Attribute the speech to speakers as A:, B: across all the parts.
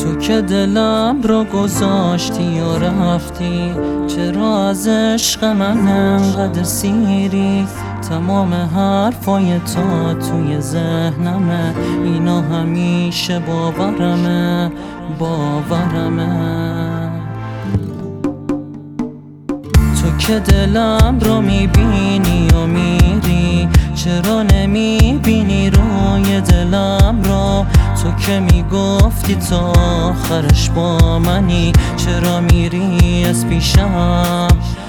A: تو که دلم رو گذاشتی و رفتی، چرا از عشق من انقدر سیری؟ تمام حرفای تو توی ذهنمه، اینا همیشه باورمه. تو که دلم رو میبینی و میری، چرا نمیبینی روی دلم رو؟ تو که میگفتی تا آخرش با منی، چرا میری از پیشم؟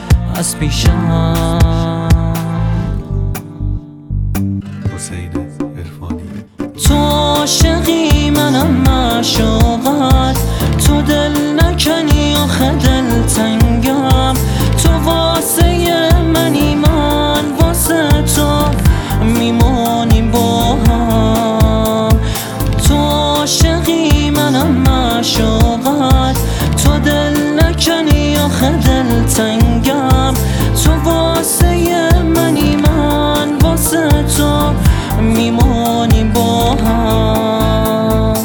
B: حسین عرفانی.
A: تو عاشقی منم معشوقت، تو دل نکنی آخه دلتنگم. تو واسه منی، من واسه تو میمونیم با هم. تو عاشقی منم معشوقت، تو دل نکنی آخه دلتنگم. تو واسه منی، من واسه تو میمونیم با هم.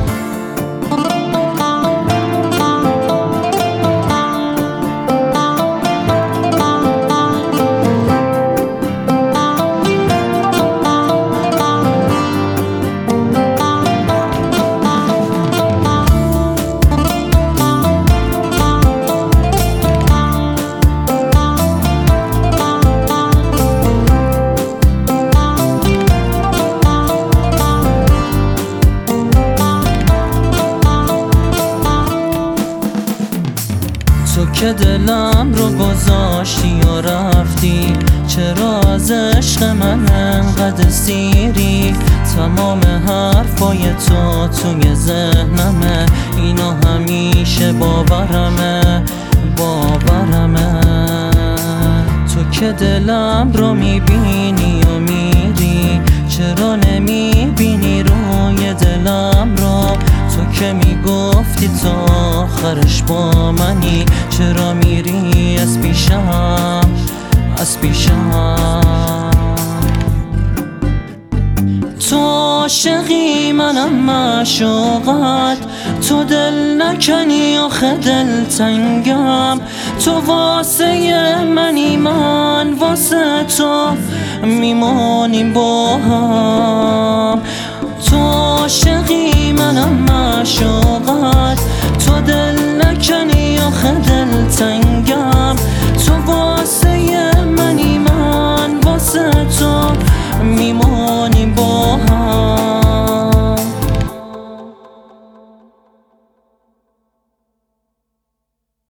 A: تو که دلم رو گذاشتی و رفتی، چرا از عشق من انقدر سیری؟ تمام حرفای تو توی ذهنمه، اینا همیشه باورمه. تو که دلم رو میبینی و میری، چرا نمیبینی روی دلم رو؟ تو که میگفتی تا آخرش با منی، چرا میری از پیشم؟ تو عاشقی منم معشوقت، تو دل نکنی آخه دلتنگم. تو واسه منی، من واسه تو میمونیم با هم. تو عاشقی منم معشوقت،